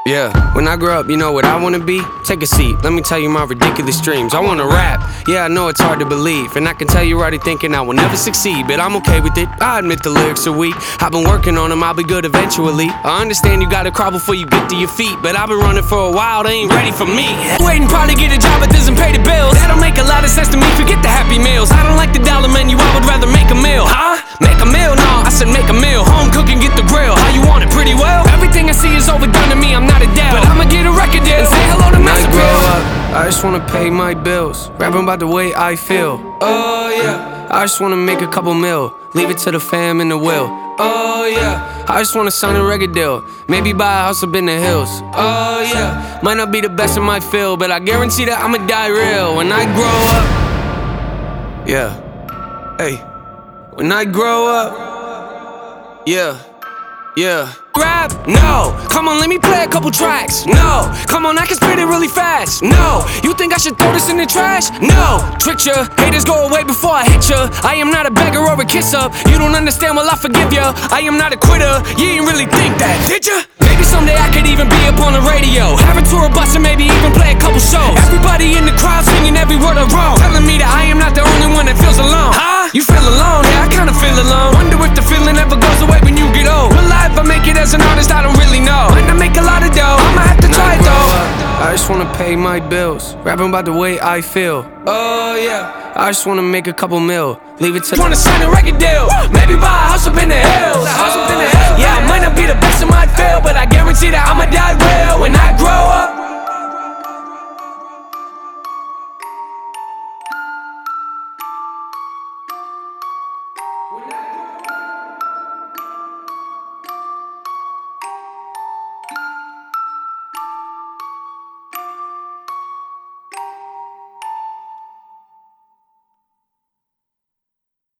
Yeah, when I grow up, you know what I wanna be? Take a seat, let me tell you my ridiculous dreams. I wanna rap, yeah, I know it's hard to believe. And I can tell you're already thinking I will never succeed, but I'm okay with it, I admit the lyrics are weak. I've been working on them, I'll be good eventually. I understand you gotta crawl before you get to your feet, but I've been running for a while, they ain't ready for me. Waiting probably get a job that doesn't pay the bills. That don't make a lot of sense to me, forget the Happy Meals. I don't like the dollar menu, I would rather make a meal. Huh? Make a meal? No, I said make a meal. Home cooking, get the grill. How you want it? Pretty well? Everything I see is overdone to me, I'm not Adele, but I'ma get a record deal and say hello to Master Grow up, I just wanna pay my bills, rapping about the way I feel. Oh yeah, I just wanna make a couple mil, leave it to the fam in the will. Oh yeah, I just wanna sign a record deal, maybe buy a house up in the hills. Oh yeah, might not be the best in my field, but I guarantee that I'ma die real when I grow up. Yeah, hey, when I grow up. Yeah, yeah. Rap? No. Come on, let me play a couple tracks. No. Come on, I can spit it really fast. No. You think I should throw this in the trash? No. Tricked ya. Haters go away before I hit ya. I am not a beggar or a kiss up. You don't understand, well I forgive ya. I am not a quitter. You didn't really think that, did ya? Maybe someday I could even be up on the radio, have a tour bus and maybe even play a couple shows. Everybody in the crowd singing every word I wrote, telling me that I am not the only one that feels alone. Huh? You feel alone? Yeah, I kinda feel alone. Wonder if the feeling ever goes away when you get old. Will I ever make it as an artist? I don't really know. Might not make a lot of dough, I'ma have to try it though. I just wanna pay my bills, rapping about the way I feel. Oh yeah, I just wanna make a couple mil, leave it to wanna sign a record deal, maybe buy a house up in the hills. Yeah, I might not be the best in my field, but I guarantee that I'ma die real when I grow up.